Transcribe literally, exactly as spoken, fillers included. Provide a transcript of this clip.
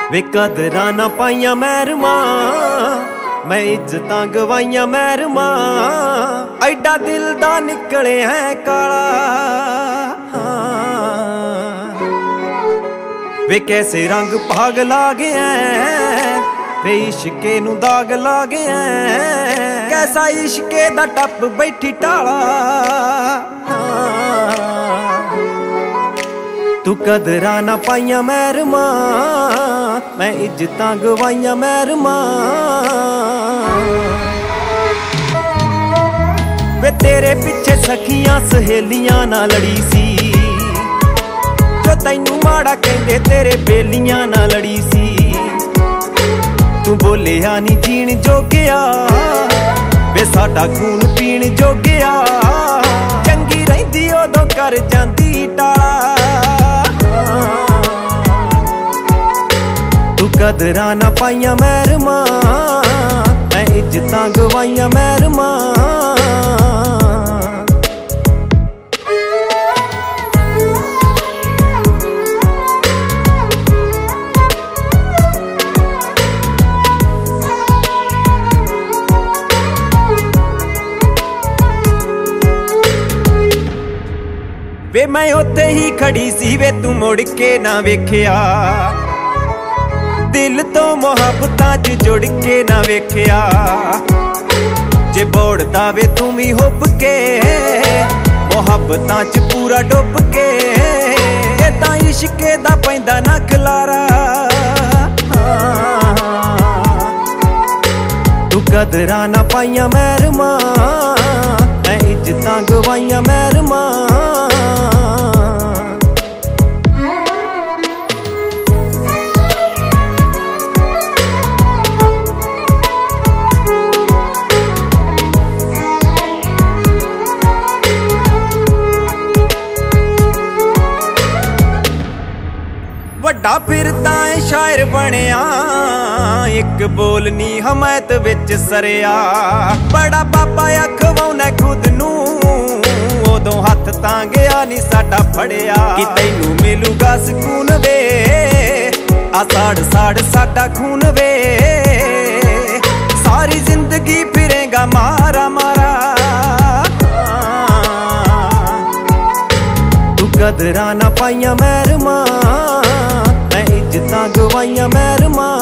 वे कदरां ना पाइयां मैरमा, मैं इज्जतां गवाइयां मैरमा। ऐडा दिल दा निकले है काला, वे कैसे रंग भाग ला गया, वे इश्के नू दाग ला गया। कैसा इश्के दा टप बैठी टाला, तू कदरां ना पाइयां मैरमा, मैं इज्जतां गवाइयां मैरमा। वे तेरे पिछे सखियां सहेलियां ना लड़ी सी, जो तैनू माड़ा कहंदे तेरे बेलियां ना लड़ी सी। तू बोलिया नी जीण जोगिया, वे साडा खून पीण जोगिया। चंगी रहिंदी उदों कर जांदी टाला, तू कदरां ना पाइयां मैरमा, मैं इज्जतां गवाइयां मैरमा। वे मैं उत्थे ही खड़ी सी, वे तू मुड़ के ना वेखिया। दिल तो मुहब्बतां च जुड़ के ना वेखिया। जे बोड़दा वे तू भी हुब के, मुहब्बतां च पूरा डुब के। तां इश्के दा पैंदा ना खलारा, तू कदरां ना पाइयां मैरमा, मैं इज्जतां गवाइयां मैरमा। वड्डा फिरदा ऐ शायर बनिया, एक बोल नी हमायत विच सरिया। बड़ा बाबा अखवाउना खुद नू, उदों हथ तां गया नी साडा फड़िया। कि तैनू मिलूगा सकून वे, आ साड़ साड़ साडा खून वे। सारी जिंदगी फिरेगा मारा मारा, तू कदरां ना पाइयां मैरमा, मैं इज्जतां गवाइयां मैरमा।